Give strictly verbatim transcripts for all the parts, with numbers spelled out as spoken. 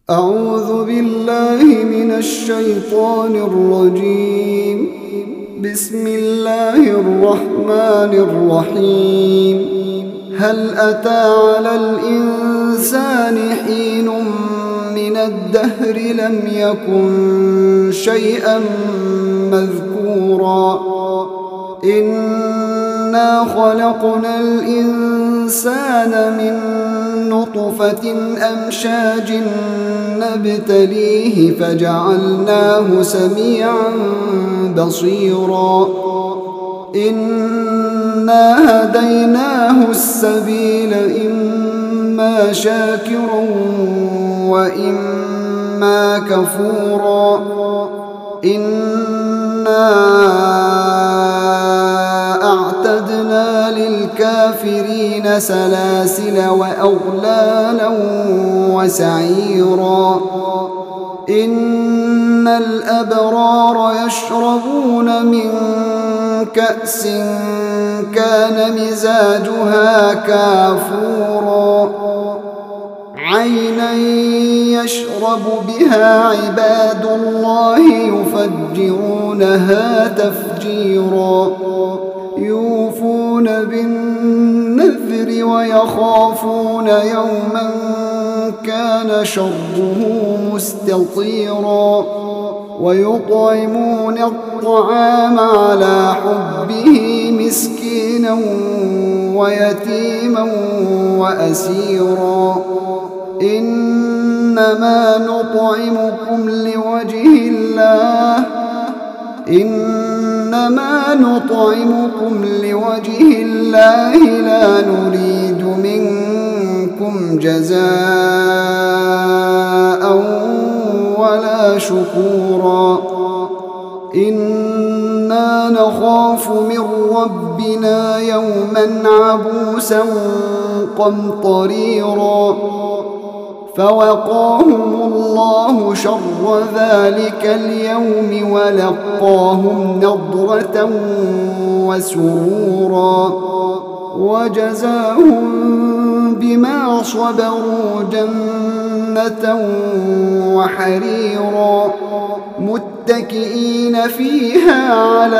أعوذ بالله من الشيطان الرجيم. بسم الله الرحمن الرحيم. هل أتى على الإنسان حين من الدهر لم يكن شيئا مذكورا إنا خلقنا الإنسان من نطفة أمشاج نبتليه فجعلناه سميعا بصيرا إنا هديناه السبيل إما شاكرا وإما كفورا إنا أعتدنا للكافرين سلاسل وأغلالا وسعيرا إن الأبرار يشربون من كأس كان مزاجها كافورا عينا يشرب بها عباد الله يفجرونها تفجيرا يوفون بالنذر ويخافون يوما كان شره مستطيرا ويطعمون الطعام على حبه مسكينا ويتيما وأسيرا إنما نطعمكم لوجه الله إنما نطعمكم لوجه الله لا نريد منكم جزاء ولا شكورا إنا نخاف من ربنا يوما عبوسا قمطريرا فوقاهم الله شر ذلك اليوم ولقاهم نضرة وسرورا وجزاهم بما صبروا جنة وحريرا متكئين فيها على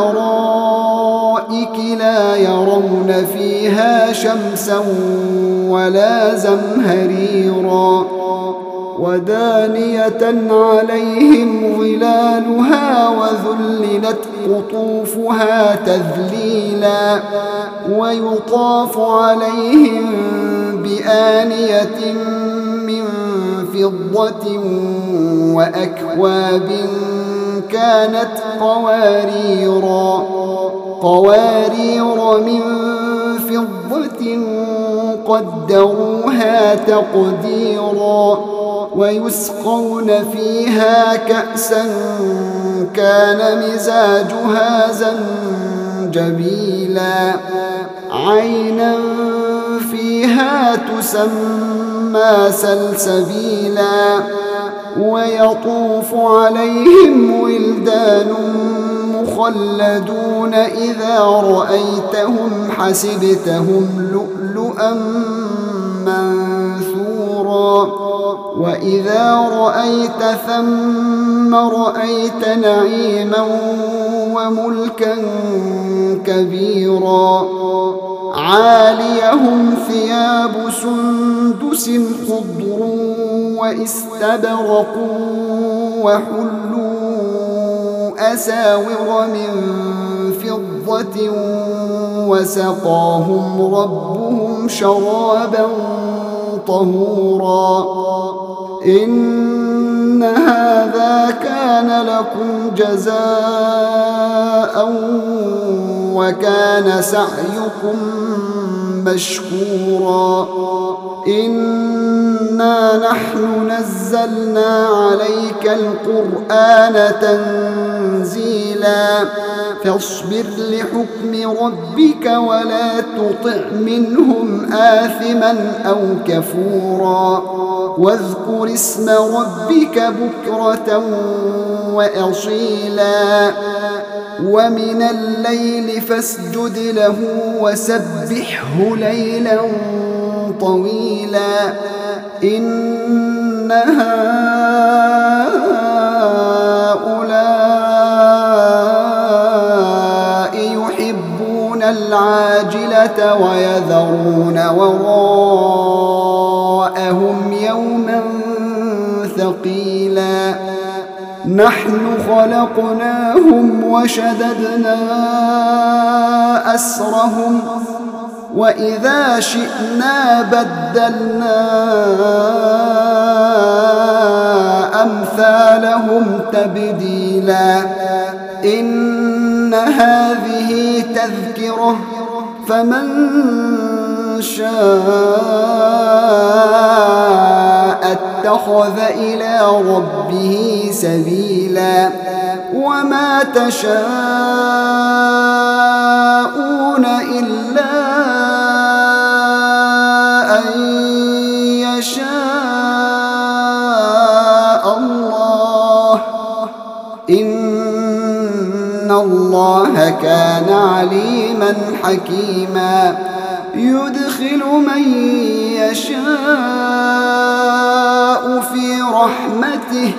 الأرائك لا يرون فيها شمسا ولا زمهريرا ودانية عليهم ظلالها وذللت قطوفها تذليلا ويطاف عليهم بآنية من فضة وأكواب كانت قواريرا قوارير من فضة قدروها تقديرا ويسقون فيها كأسا كان مزاجها زنجبيلا عينا فيها تسمى سلسبيلا ويطوف عليهم ولدان مخلدون إذا رأيتهم حسبتهم لؤلؤا منثورا وإذا رأيت ثم رأيت نعيما وملكا كبيرا عاليهم ثياب سندس خضر واستبرق وحلوا أساور من فضة وسقاهم ربهم شرابا طهورا إن هذا كان لكم جزاء وكان سعيكم مشكورا إنا نحن نزلنا عليك القرآن تنزيلا فاصبر لحكم ربك ولا تطع منهم آثما أو كفورا واذكر اسم ربك بكرة وأصيلا ومن الليل فاسجد له وسبحه ليلا طويلا إن هؤلاء يحبون العاجلة ويذرون وراءهم يوما ثقيلا نحن خلقناهم وشددنا أسرهم وإذا شئنا بدلنا أمثالهم تبديلا إن هذه تذكرة فمن شاء اتخذ إلى ربه سبيلا وما تشاءون إلا أن يشاء الله إن الله كان عليما حكيما يدخل من يشاء في رحمته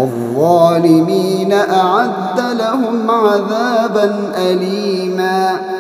والظالمين أعد لهم عذابا أليما